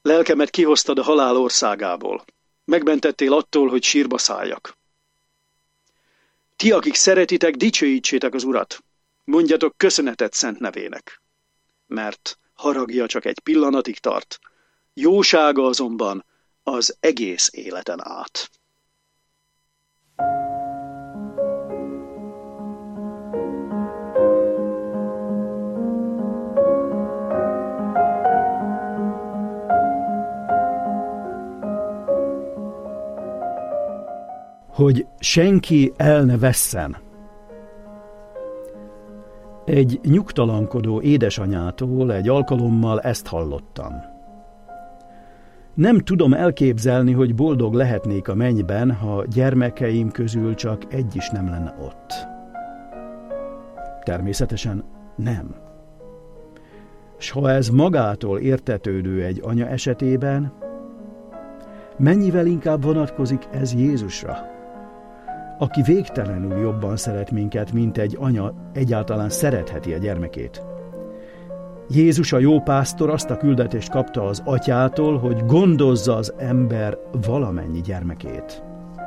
Lelkemet kihoztad a halál országából. Megmentettél attól, hogy sírba szálljak. Ti, akik szeretitek, dicsőítsétek az Urat. Mondjatok köszönetet szent nevének. Mert haragja csak egy pillanatig tart, jósága azonban az egész életen át. Hogy senki el ne vesszen. Egy nyugtalankodó édesanyától egy alkalommal ezt hallottam. Nem tudom elképzelni, hogy boldog lehetnék a mennyben, ha gyermekeim közül csak egy is nem lenne ott. Természetesen nem. S ha ez magától értetődő egy anya esetében, mennyivel inkább vonatkozik ez Jézusra, aki végtelenül jobban szeret minket, mint egy anya egyáltalán szeretheti a gyermekét. Jézus, a jó pásztor, azt a küldetést kapta az atyától, hogy gondozza az ember valamennyi gyermekét.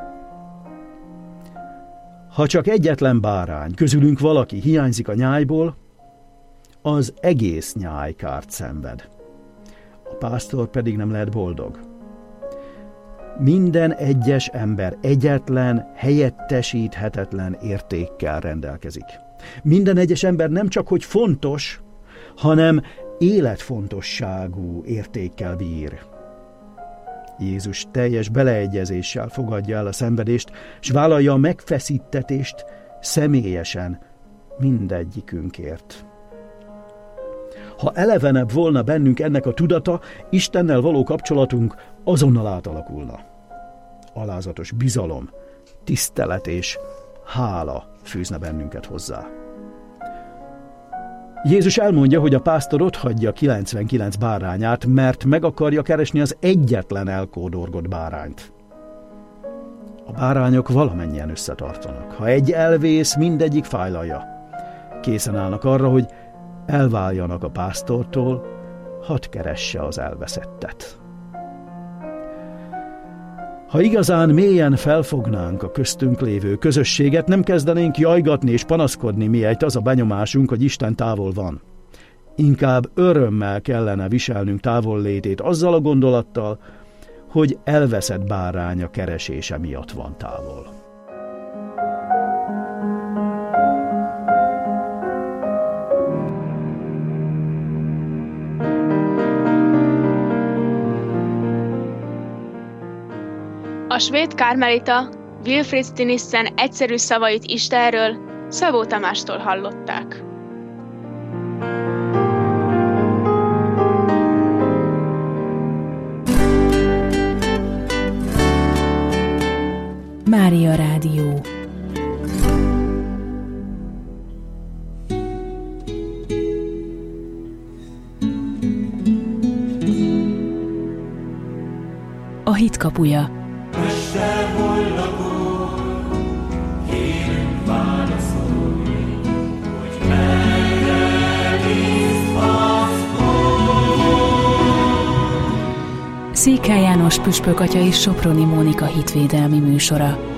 Ha csak egyetlen bárány, közülünk valaki hiányzik a nyájból, az egész nyáj kárt szenved. A pásztor pedig nem lehet boldog. Minden egyes ember egyetlen, helyettesíthetetlen értékkel rendelkezik. Minden egyes ember nem csak hogy fontos, hanem életfontosságú értékkel bír. Jézus teljes beleegyezéssel fogadja el a szenvedést, és vállalja a megfeszítetést személyesen mindegyikünkért. Ha elevenebb volna bennünk ennek a tudata, Istennel való kapcsolatunk azonnal átalakulna. Alázatos bizalom, tisztelet és hála fűzne bennünket hozzá. Jézus elmondja, hogy a pásztor otthagyja 99 bárányát, mert meg akarja keresni az egyetlen elkódorgott bárányt. A bárányok valamennyien összetartanak. Ha egy elvész, mindegyik fájlalja. Készen állnak arra, hogy elváljanak a pásztortól, hadd keresse az elveszettet. Ha igazán mélyen felfognánk a köztünk lévő közösséget, nem kezdenénk jajgatni és panaszkodni, mihelyt az a benyomásunk, hogy Isten távol van. Inkább örömmel kellene viselnünk távollétét azzal a gondolattal, hogy elveszett báránya keresése miatt van távol. A svéd karmelita Wilfrid Stinissen egyszerű szavait Istenről Szabó Tamástól hallották. Mária Rádió. A hit kapuja. Székely János püspök atya és Soproni Mónika hitvédelmi műsora.